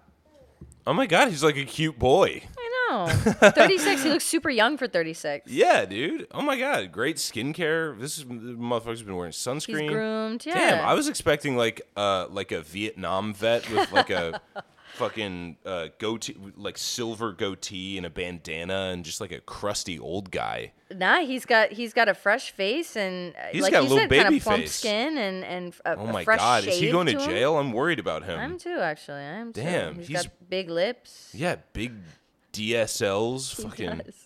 Oh my god, he's like a cute boy. I know. thirty-six. He looks super young for thirty-six. Yeah, dude. Oh my god, great skincare. This is motherfucker's been wearing He's sunscreen. groomed. Yeah. Damn, I was expecting like uh like a Vietnam vet with like a fucking uh goatee, like silver goatee and a bandana, and just like a crusty old guy. Nah, he's got he's got a fresh face and uh, He's like got a you little said, kind baby of plump face. skin and and a, Oh a my fresh god, is he shave going to him. jail? I'm worried about him. I'm too, actually. I'm too. Damn, he's, he's- got big lips. Yeah, big D S Ls. He Fucking does.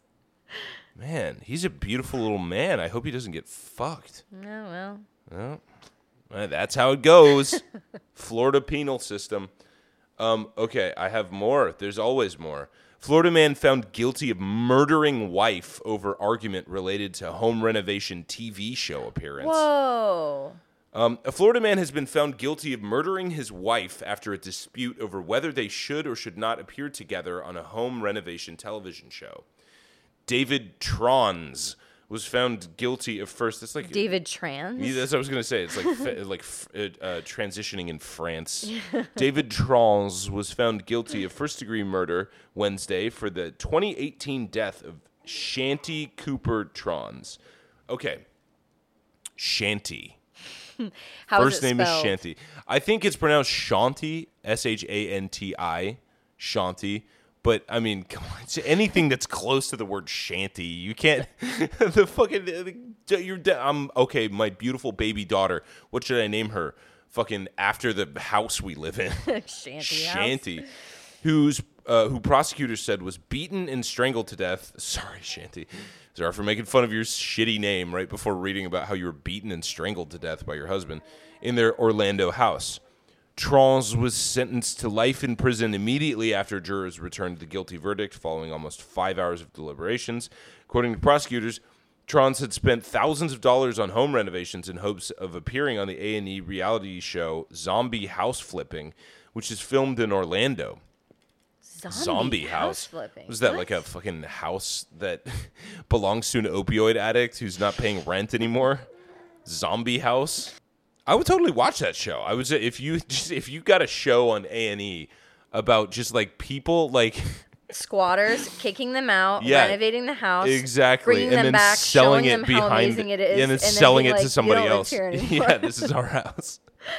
man, he's a beautiful little man. I hope he doesn't get fucked. Oh well. Well, uh, that's how it goes. Florida penal system. Um, okay, I have more. There's always more. Florida man found guilty of murdering wife over argument related to home renovation T V show appearance. Whoa. Um, a Florida man has been found guilty of murdering his wife after a dispute over whether they should or should not appear together on a home renovation television show. David Trons was found guilty of first. That's like David Trans. Yeah, that's what I was gonna say. It's like fa- like f- uh, uh, transitioning in France. David Trans was found guilty of first-degree murder Wednesday for the twenty eighteen death of Shanty Cooper Trans. Okay, Shanty. How is First it name is spelled? Shanty. I think it's pronounced Shanti, S H A N T I, Shanti. But I mean, come on, it's anything that's close to the word shanty, you can't. The fucking the, you're. de- I'm okay. My beautiful baby daughter. What should I name her? Fucking after the house we live in. Shanty. Shanty, House. who's uh, who prosecutors said was beaten and strangled to death. Sorry, Shanty. Sorry for making fun of your shitty name right before reading about how you were beaten and strangled to death by your husband in their Orlando house. Trans was sentenced to life in prison immediately after jurors returned the guilty verdict following almost five hours of deliberations. According to prosecutors, Trans had spent thousands of dollars on home renovations in hopes of appearing on the A and E reality show Zombie House Flipping, which is filmed in Orlando. Zombie, Zombie house. house. Flipping. Was that What? like a fucking house that belongs to an opioid addict who's not paying rent anymore? Zombie house. I would totally watch that show. I would say if you just if you got a show on A and E about just like people like Squatters, kicking them out, Yeah, renovating the house, exactly, bringing and them then back, selling showing it them how behind amazing it is, and then then selling being it to like, somebody "You don't live else. here anymore." Yeah, this is our house.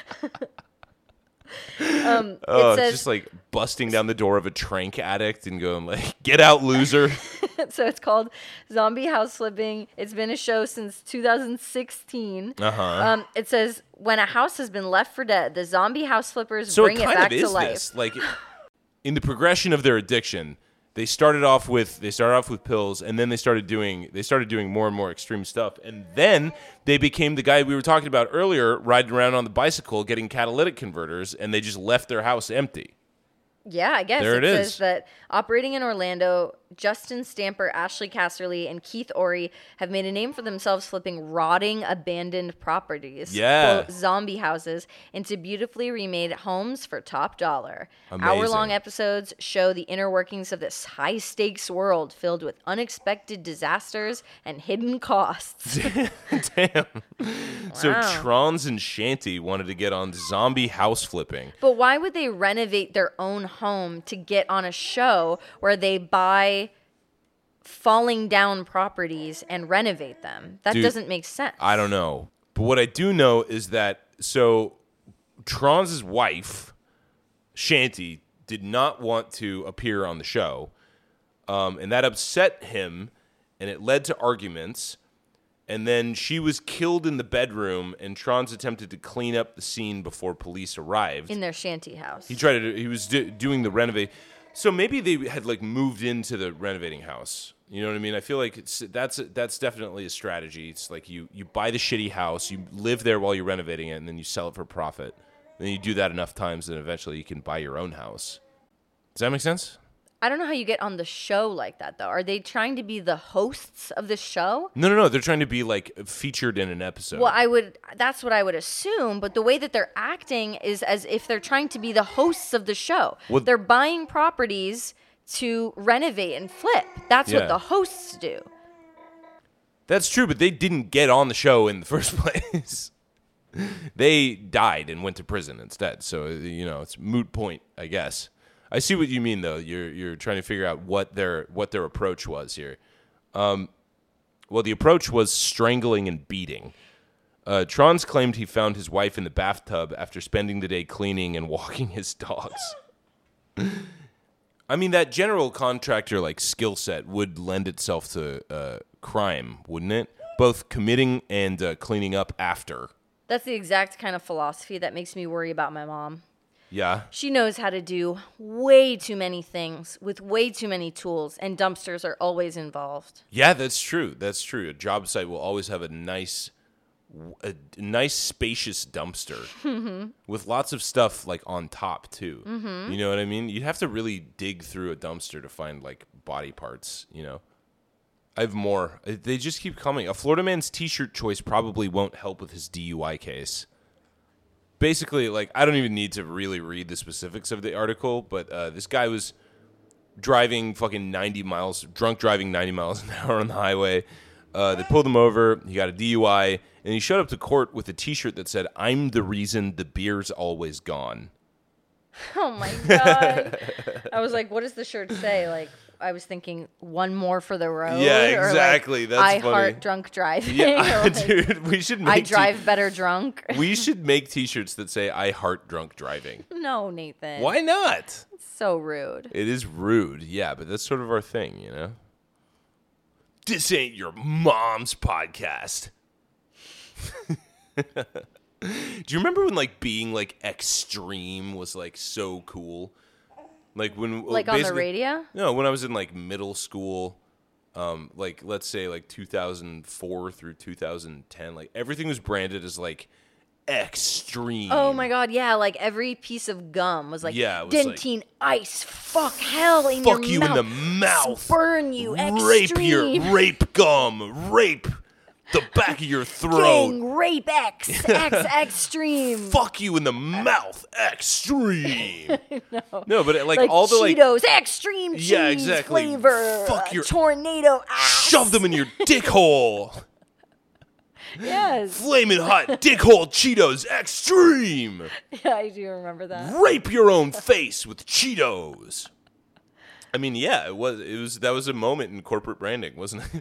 Um, Oh, it it's says just like busting down the door of a trank addict and going like, "Get out, loser!" so. It's called Zombie House Flipping. It's been a show since two thousand sixteen. Uh huh. Um, it says when a house has been left for dead, the zombie house flippers So bring it it kind back of to is life. this. Like, in the progression of their addiction, they started off with they started off with pills, and then they started doing they started doing more and more extreme stuff, and then they became the guy we were talking about earlier, riding around on the bicycle, getting catalytic converters, and they just left their house empty. Yeah, I guess There it, it says is. that operating in Orlando, Justin Stamper, Ashley Casterly, and Keith Ori have made a name for themselves flipping rotting, abandoned properties, Yeah. quote, zombie houses, into beautifully remade homes for top dollar. Amazing. Hour-long episodes show the inner workings of this high-stakes world filled with unexpected disasters and hidden costs. Damn. So Wow. Trons and Shanty wanted to get on zombie house flipping. But why would they renovate their own home to get on a show where they buy falling down properties and renovate them? That Dude, doesn't make sense. I don't know. But what I do know is that, so Trons' wife, Shanty, did not want to appear on the show. Um, and that upset him, and it led to arguments. And then she was killed in the bedroom, and Trons attempted to clean up the scene before police arrived. In their shanty house. He tried to. He was do, doing the renovate. So maybe they had like moved into the renovating house. You know what I mean? I feel like it's, that's that's definitely a strategy. It's like you you buy the shitty house, you live there while you're renovating it, and then you sell it for profit. Then you do that enough times, and eventually you can buy your own house. Does that make sense? I don't know how you get on the show like that, though. Are they trying to be the hosts of the show? No, no, no. They're trying to be like featured in an episode. Well, I would. That's what I would assume. But the way that they're acting is as if they're trying to be the hosts of the show. Well- they're buying properties to renovate and flip. That's Yeah. what the hosts do. That's true, but they didn't get on the show in the first place. They died and went to prison instead. So, you know, it's moot point, I guess. I see what you mean, though. You're you're trying to figure out what their what their approach was here. Um, well, the approach was strangling and beating. Uh, Trons claimed he found his wife in the bathtub after spending the day cleaning and walking his dogs. I mean, that general contractor like skill set would lend itself to uh, crime, wouldn't it? Both committing and uh, cleaning up after. That's the exact kind of philosophy that makes me worry about my mom. Yeah. She knows how to do way too many things with way too many tools, and dumpsters are always involved. Yeah, that's true. That's true. A job site will always have a nice, a nice spacious dumpster with lots of stuff like on top too. Mm-hmm. You know what I mean? You'd have to really dig through a dumpster to find like body parts. You know, I have more. They just keep coming. A Florida man's T-shirt choice probably won't help with his D U I case. Basically, like, I don't even need to really read the specifics of the article, but uh, this guy was driving fucking ninety miles, drunk driving ninety miles an hour on the highway. Uh, they pulled him over. He got a D U I, and he showed up to court with a T-shirt that said, "I'm the reason the beer's always gone." Oh my God. I was like, what does the shirt say? Like, I was thinking, one more for the road. Yeah, or like, exactly. That's I funny. heart drunk driving. Yeah, or like, dude, we should make I t- drive better drunk. we should make T-shirts that say, "I heart drunk driving." No, Nathan. Why not? It's so rude. It is rude, yeah, but that's sort of our thing, you know? This ain't your mom's podcast. Do you remember when, like, being, like, extreme was, like, so cool? Like, when... Like on the basically- radio? No, when I was in, like, middle school, um, like, let's say, like, two thousand four through two thousand ten, like, everything was branded as, like, extreme. Oh my God, yeah, like every piece of gum was like, Yeah, it was like- dentine ice, fuck hell in Fuck your you mouth. in the mouth. Burn you, Rape extreme. your rape gum. Rape the back of your throat. Gang, rape X, X extreme. Fuck you in the mouth. Extreme. no. no, but it, like, Like all the like Cheetos, extreme cheese Yeah, exactly. flavor. Fuck uh, your- tornado ass. shove them in your dick hole. Yes. Flaming hot dick hole Cheetos extreme. Yeah, I do remember that. Rape your own face with Cheetos. I mean, yeah, it was it was that was a moment in corporate branding, wasn't it?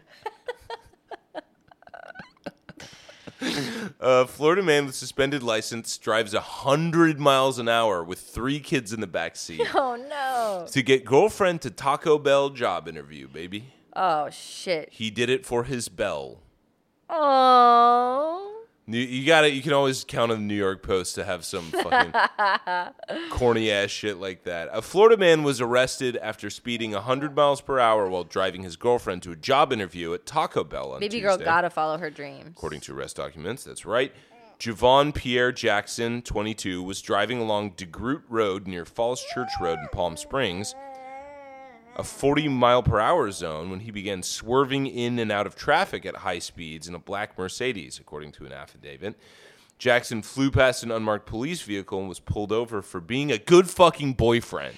A Florida man with suspended license drives one hundred miles an hour with three kids in the back seat Oh no. to get girlfriend to Taco Bell job interview, baby. Oh shit. He did it for his bell. Oh. You, you got it. You can always count on the New York Post to have some fucking corny ass shit like that. A Florida man was arrested after speeding one hundred miles per hour while driving his girlfriend to a job interview at Taco Bell on Baby Tuesday. girl gotta follow her dreams. According to arrest documents, that's right. Javon Pierre Jackson, twenty-two, was driving along DeGroot Road near Falls Church Road in Palm Springs, a forty mile per hour zone, when he began swerving in and out of traffic at high speeds in a black Mercedes, according to an affidavit. Jackson flew past an unmarked police vehicle and was pulled over for being a good fucking boyfriend.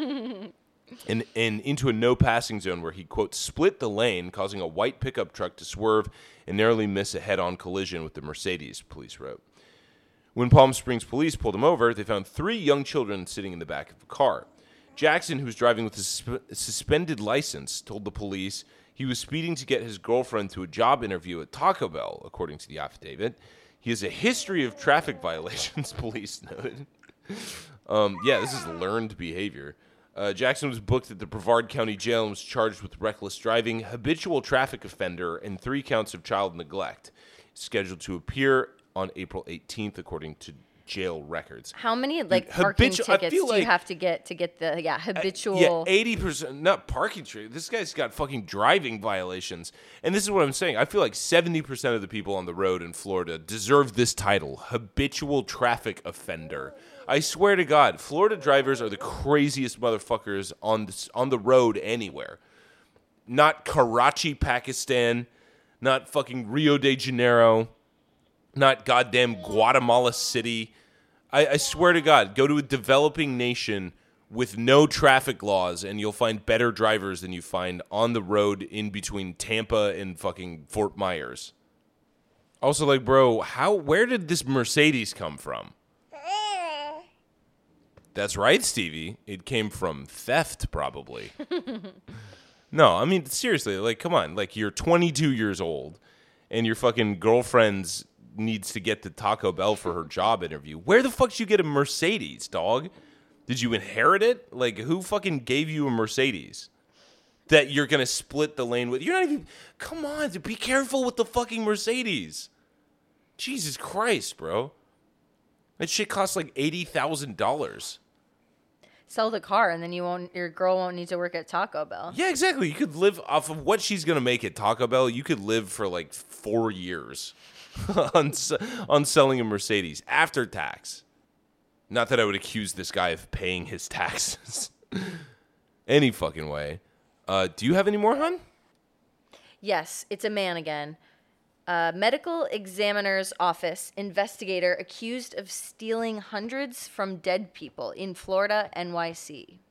and, and into a no passing zone where he, quote, split the lane, causing a white pickup truck to swerve and narrowly miss a head-on collision with the Mercedes, police wrote. When Palm Springs police pulled him over, they found three young children sitting in the back of the car. Jackson, who was driving with a sus- suspended license, told the police he was speeding to get his girlfriend to a job interview at Taco Bell, according to the affidavit. He has a history of traffic violations, police noted. um, yeah, this is learned behavior. Uh, Jackson was booked at the Brevard County Jail and was charged with reckless driving, habitual traffic offender, and three counts of child neglect. He's scheduled to appear on April eighteenth, according to jail records. How many like Dude, parking habitu- tickets do like, you have to get to get the yeah habitual? Yeah, eighty percent, not parking tickets. This guy's got fucking driving violations. And this is what I'm saying. I feel like seventy percent of the people on the road in Florida deserve this title, habitual traffic offender. I swear to God, Florida drivers are the craziest motherfuckers on the, on the road anywhere. Not Karachi, Pakistan, not fucking Rio de Janeiro, not goddamn Guatemala City. I, I swear to God, go to a developing nation with no traffic laws and you'll find better drivers than you find on the road in between Tampa and fucking Fort Myers. Also, like, bro, how where did this Mercedes come from? That's right, Stevie. It came from theft, probably. No, I mean, seriously, like, come on. Like, you're twenty-two years old and your fucking girlfriend's needs to get to Taco Bell for her job interview. Where the fuck did you get a Mercedes, dog? Did you inherit it? Like, who fucking gave you a Mercedes that you're going to split the lane with? You're not even... Come on, be careful with the fucking Mercedes. Jesus Christ, bro. That shit costs like eighty thousand dollars. Sell the car, and then you won't. Your girl won't need to work at Taco Bell. Yeah, exactly. You could live off of what she's going to make at Taco Bell. You could live for like four years on, on selling a Mercedes after tax. Not that I would accuse this guy of paying his taxes. Any fucking way. Uh, do you have any more, hon? Yes, it's a man again. Uh, medical examiner's office investigator accused of stealing hundreds from dead people in Florida, N Y C.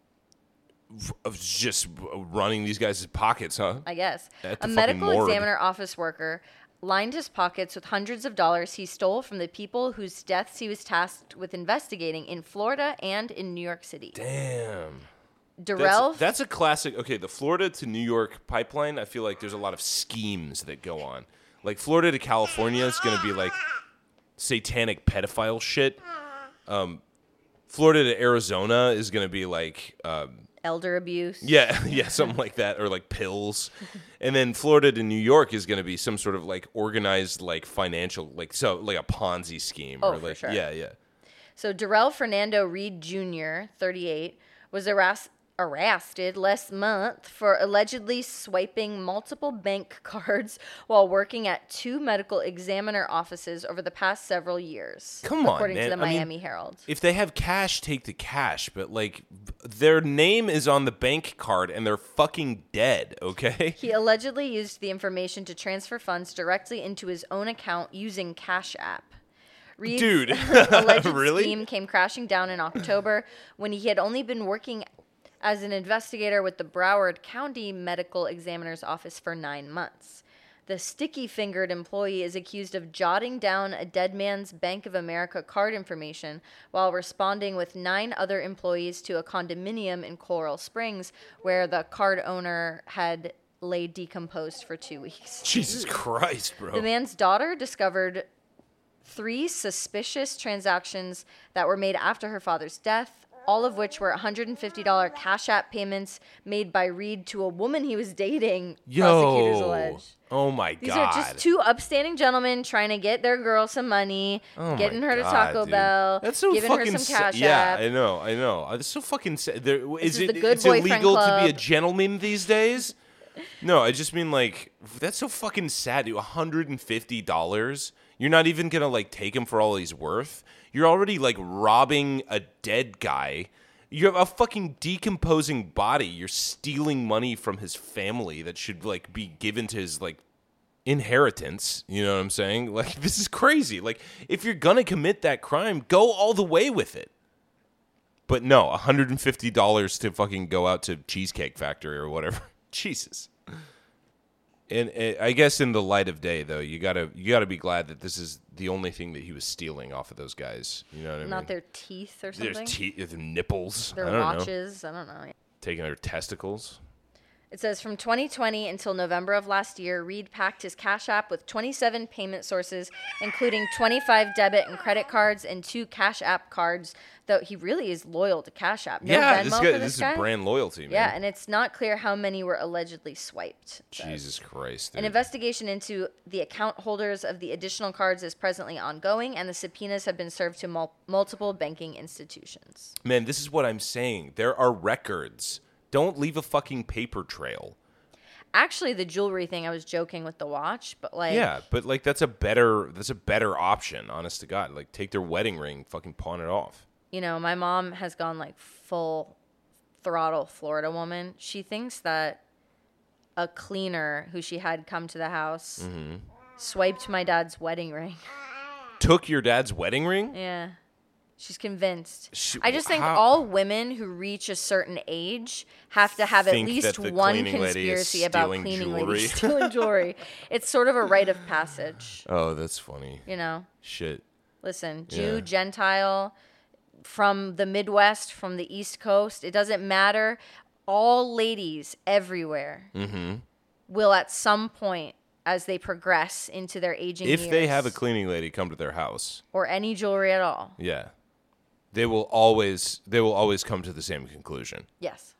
Of just running these guys' pockets, huh? I guess. At the A fucking medical morgue. examiner office worker lined his pockets with hundreds of dollars he stole from the people whose deaths he was tasked with investigating in Florida and in New York City. Damn. Darrell. That's, that's a classic. Okay, the Florida to New York pipeline, I feel like there's a lot of schemes that go on. Like, Florida to California is going to be, like, satanic pedophile shit. Um, Florida to Arizona is going to be, like... Um, elder abuse. Yeah, yeah, something like that. Or, like, pills. And then Florida to New York is going to be some sort of, like, organized, like, financial... Like, so, like a Ponzi scheme. Oh, or like, for sure. Yeah, yeah. So Darrell Fernando Reed Junior, thirty-eight, was arrest- arrested last month for allegedly swiping multiple bank cards while working at two medical examiner offices over the past several years. Come on, according man. to the I mean, Miami Herald. If they have cash, take the cash. But, like, their name is on the bank card and they're fucking dead, okay? He allegedly used the information to transfer funds directly into his own account using Cash App. Reed's Dude, alleged really? scheme came crashing down in October when he had only been working as an investigator with the Broward County Medical Examiner's Office for nine months. The sticky-fingered employee is accused of jotting down a dead man's Bank of America card information while responding with nine other employees to a condominium in Coral Springs where the card owner had lay decomposed for two weeks. Jesus Christ, bro. The man's daughter discovered three suspicious transactions that were made after her father's death all of which were one hundred fifty dollars Cash App payments made by Reed to a woman he was dating, prosecutors Yo. allege. Oh, my These God. are just two upstanding gentlemen trying to get their girl some money, Oh getting my her to God, Taco dude. Bell, That's so giving her fucking some sa- Cash Yeah, App. I know, I know. It's so fucking sad. There, is is it? the good It's boyfriend illegal to be a club. gentleman these days? No, I just mean like that's so fucking sad, dude. one hundred fifty dollars. You're not even gonna like take him for all he's worth. You're already like robbing a dead guy. You have a fucking decomposing body. You're stealing money from his family that should like be given to his like inheritance. You know what I'm saying? Like this is crazy. Like if you're gonna commit that crime, go all the way with it. But no, one hundred fifty dollars to fucking go out to Cheesecake Factory or whatever. Jesus. And uh, I guess in the light of day, though, you gotta you gotta be glad that this is the only thing that he was stealing off of those guys. You know what I mean? Not their teeth or something. Their teeth, their nipples. Their I don't know. watches. I don't know. Taking their testicles. It says from twenty twenty until November of last year, Reed packed his Cash App with twenty-seven payment sources, including twenty-five debit and credit cards and two Cash App cards. Though he really is loyal to Cash App. No yeah, Venmo this, guy, for this, this is guy? brand loyalty, man. Yeah, and it's not clear how many were allegedly swiped. it says. Jesus Christ. An Dude. investigation into the account holders of the additional cards is presently ongoing, and the subpoenas have been served to mul- multiple banking institutions. Man, this is what I'm saying. There are records. Don't leave a fucking paper trail. Actually, the jewelry thing, I was joking with the watch, but like, Yeah, but like that's a better that's a better option, honest to God. Like take their wedding ring, fucking pawn it off. you know, my mom has gone like full throttle Florida woman. She thinks that a cleaner who she had come to the house Mm-hmm. swiped my dad's wedding ring. Took your dad's wedding ring? Yeah. She's convinced. She- I just think how- all women who reach a certain age have to have Think at least that the one cleaning lady is conspiracy about stealing cleaning jewelry. ladies stealing jewelry. It's sort of a rite of passage, Oh, that's funny. you know? Shit. Listen, Jew, Yeah. Gentile, from the Midwest, from the East Coast, it doesn't matter. All ladies everywhere Mm-hmm. will at some point, as they progress into their aging If years, they have a cleaning lady come to their house, or any jewelry at all. yeah, they will always they will always come to the same conclusion. Yes.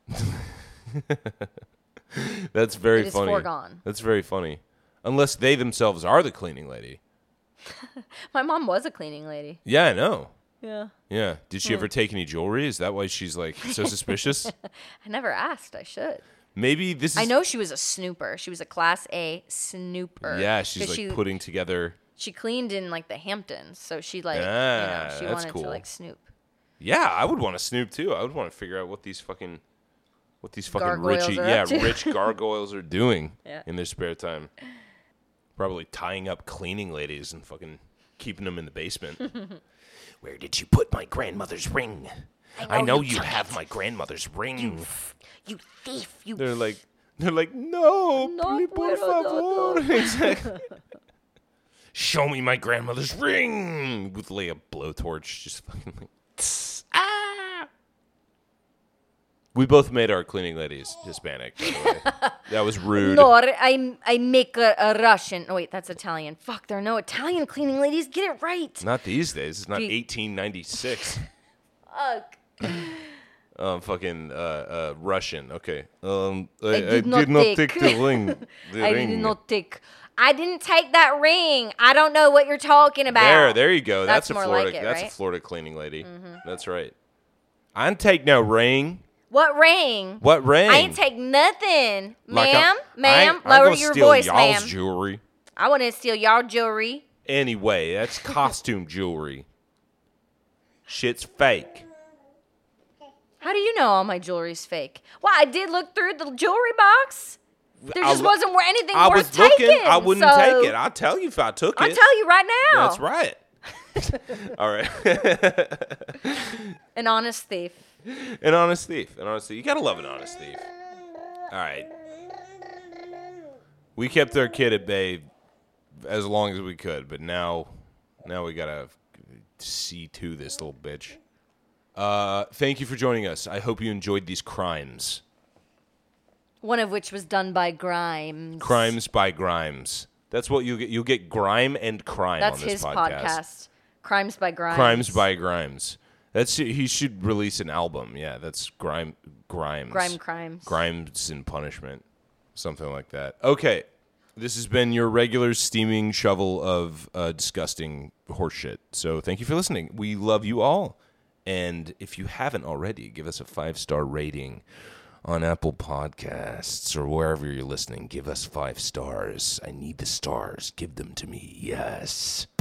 That's very It is funny. foregone. That's very funny. Unless they themselves are the cleaning lady. My mom was a cleaning lady. Yeah, I know. Yeah. Yeah. Did she ever take any jewelry? Is that why she's like so suspicious? I never asked. I should. Maybe this is. I know she was a snooper. She was a class A snooper. Yeah, she's 'Cause like she, putting together. she cleaned in like the Hamptons, so she like Ah, you know, she that's wanted cool. to like snoop. Yeah, I would want to snoop too. I would want to figure out what these fucking, what these fucking Gargoyles richy, are yeah, up to. rich gargoyles are doing Yeah. in their spare time. Probably tying up cleaning ladies and fucking keeping them in the basement. Where did you put my grandmother's ring? I know, you, have my grandmother's ring. You thief! You They're like, they're like, no, No pli- por puedo, no, favor. Exactly. Show me my grandmother's ring with like a blowtorch, just fucking like, tss, ah. We both made our cleaning ladies Hispanic. By the way. That was rude. No, I I make a, a Russian. Oh wait, that's Italian. Fuck, there are no Italian cleaning ladies. Get it right. Not these days. It's not Gee. eighteen ninety-six. Fuck. um, fucking uh, uh, Russian. Okay. Um, I, I I did, did not not take. take the ring. The I ring. did not take. I didn't take that ring. I don't know what you're talking about. There, there you go. That's, That's a more Florida. like it, that's right? a Florida cleaning lady. Mm-hmm. That's right. I didn't take no ring. What ring? What ring? I ain't take nothing, Like, ma'am. I Ma'am, ain't- I ain't lower gonna your steal voice, y'all's ma'am. jewelry. I want to steal y'all jewelry. Anyway, that's costume jewelry. Shit's fake. How do you know all my jewelry's fake? Well, I did look through the jewelry box. There I just lo- wasn't wor- anything I worth was looking. taking. I wouldn't so take it. I'll tell you if I took I'll it. tell you right now. That's right. All right. An honest thief. An honest thief. An honest thief. You gotta love an honest thief. All right. We kept our kid at bay as long as we could, but now, now we gotta see to this little bitch. Uh, thank you for joining us. I hope you enjoyed these crimes. One of which was done by Grimes. Crimes by Grimes. That's what you get. You'll get grime and crime That's on this his podcast. podcast. Crimes by Grimes. Crimes by Grimes. That's he should release an album. Yeah, that's grime grimes. Grime crimes. Grimes and punishment. Something like that. Okay. This has been your regular steaming shovel of uh, disgusting horseshit. So thank you for listening. We love you all. And if you haven't already, give us a five-star rating on Apple Podcasts or wherever you're listening. Give us five stars. I need the stars. Give them to me. Yes.